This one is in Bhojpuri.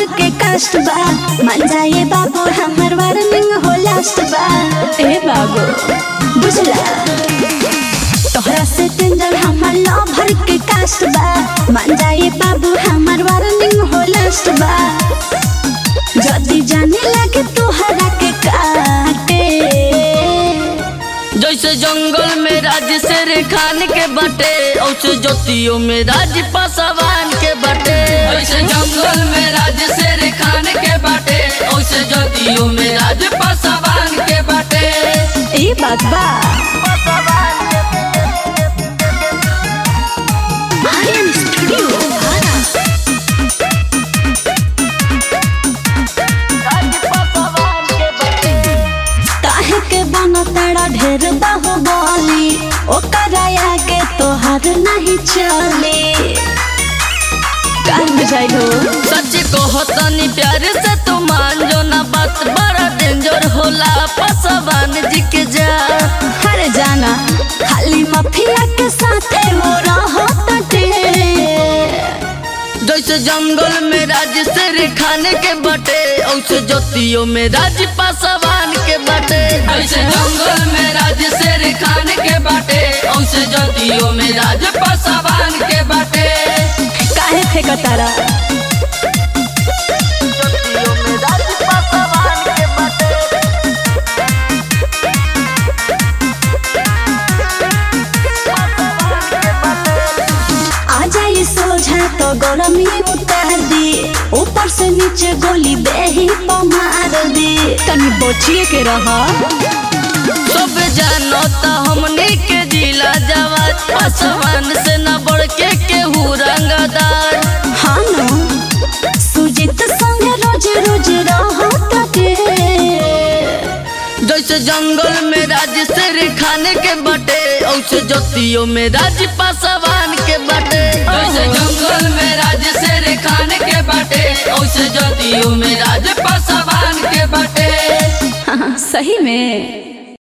भर के कास्ट बा मान जाए बाबू हमर वार्निंग हो लास्ट बा। ए बाबू बुझला तोहरा से डेंजर हमर लव भर के कास्ट बा मान जाए बाबू हमर वार्निंग हो लास्ट बा। जदी जाने लगे तोहरा के काटे जैसे जंगल में राज शेर खान के बटे औसे ज्योतियों में राज पासवान के बटे। जैसे जंगल में राज शेर खान के बटे औसे ज्योतियों में राज पासवान के बटे। ये बात बा आर्यन स्टूडियो काहे के बनताड़ा ढेर बाहुबली ओकरा आगे तोहार नहीं चले। काहे बुझाई हो सच कहतनी प्यार से तू मान जो ना बात बड़ा डेंजर होला पासवान जी के जा। हर जाना खाली माफिया के साथे हो रहत टे। जैसे जंगल में राज शेर खान के बटे औसे ज्योतियों में राज पासवान के बटे। जैसे जंगल में राज शेर खान के बटे औसे ज्योतियों में राज पासवान के बटे। काहे फेंकतारा आ जाई सोझा तो गरमी उतार दी ऊपर से नीचे गोली देही मार दी। तनी बचिए के रहा सब जानो ता हमने के जिला जवान पासवान से न बढ़ के केहू रंगदार। हाँ ना सुजीत संग रोज रोज रहत टे। जैसे जंगल में राज शेर खान के बटे औसे ज्योतियों में राज पासवान के बटे। जैसे जंगल में राज शेर खान के बटे औसे ज्योतियों में राज पासवान के बटे। हाँ, सही में।